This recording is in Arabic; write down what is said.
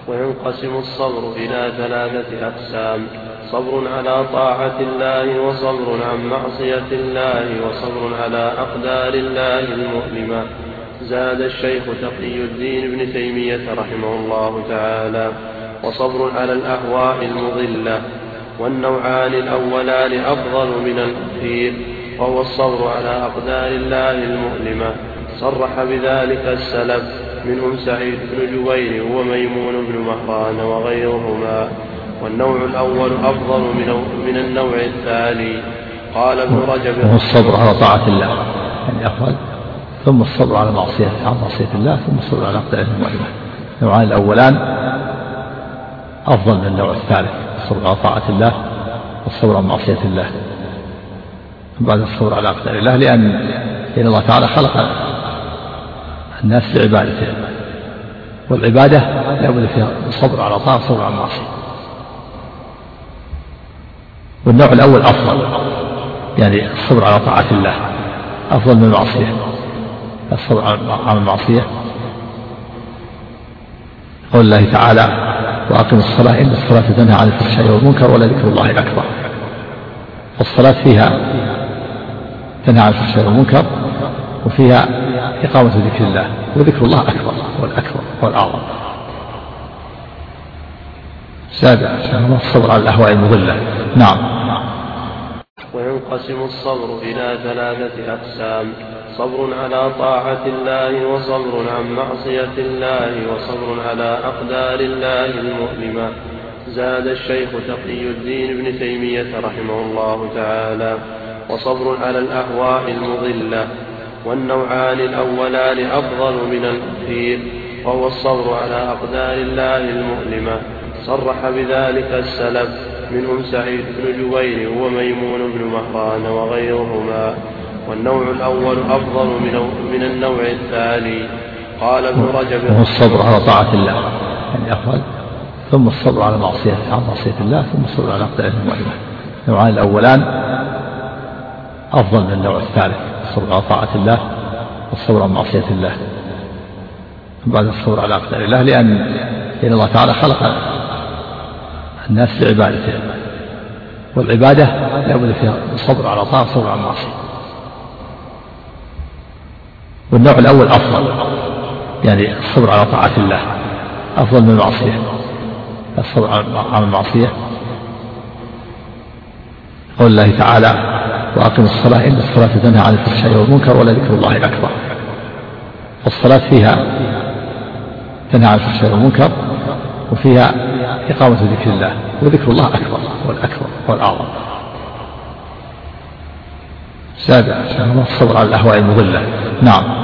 وينقسم الصبر إلى 3 أقسام: صبر على طاعة الله، وصبر عن معصية الله، وصبر على أقدار الله المؤلمة. زاد الشيخ تقي الدين ابن تيمية رحمه الله تعالى: وصبر على الأهواء المضلة. والنوعان الأولان أفضل من الأخير، وهو الصبر على أقدار الله المؤلمة. صرح بذلك السلف، منهم سعيد بن جبير وميمون بن مهران وغيرهما. والنوع الأول أفضل من النوع الثاني. قال ابن رجب: وهو الصبر على طاعة الله يعني أفضل، ثم الصبر على معصية الله، ثم الصبر على أقدار الله المؤلمة. النوعان الأولان أفضل من النوع الثالث: الصبر على طاعة الله والصبر عن معصية الله، بعد الصبر على أقدار الله، لأن الله تعالى خلق الناس لعبادته، والعبادة لا بد فيها الصبر على طاعة والصبر عن معصية. والنوع الأول أفضل، يعني الصبر على طاعة الله أفضل من المعصية. الصبر على المعصية قول الله تعالى: وأقم الصلاة إن الصلاة تنهى عن الفحشاء والمنكر ولذكر الله أكبر. الصلاة فيها تنهى عن الفحشاء والمنكر، وفيها إقامة ذكر الله، وذكر الله أكبر والأكبر والأعظم. سابع الصبر على الأهواء المضلة. نعم. وينقسم الصبر إلى 3 أقسام: صبر على طاعة الله، وصبر عن معصية الله، وصبر على أقدار الله المؤلمة. زاد الشيخ تقي الدين ابن تيمية رحمه الله تعالى: وصبر على الأهواء المضلة. والنوعان الأولان أفضل من الأخير، وهو الصبر على أقدار الله المؤلمة. صرح بذلك السلف، منهم سعيد بن جبير وميمون بن مهران وغيرهما. والنوع الأول أفضل من النوع الثاني. قال ابن رجب: وهو الصبر على طاعة الله يعني أفضل، ثم الصبر على معصية الله، ثم الصبر على أقدار الله المؤلمة. النوعان الأولان أفضل من النوع الثالث: الصبر على طاعة الله والصبر عن معصية الله، بعد الصبر على أقدار الله، لأن الله تعالى خلق الناس لعبادته، والعبادة لا بد فيها الصبر على طاعة والصبر عن معصية. والنوع الأول أفضل، يعني الصبر على طاعة الله أفضل من المعصية. الصبر على المعصية قول الله تعالى: وأقم الصلاة إن الصلاة تنهى عن الفحشاء والمنكر ولذكر الله أكبر. الصلاة فيها تنهى عن الفحشاء والمنكر، وفيها إقامة ذكر الله، وذكر الله أكبر والأكبر والأعظم. سابع الصبر على الأهواء المضلة. نعم.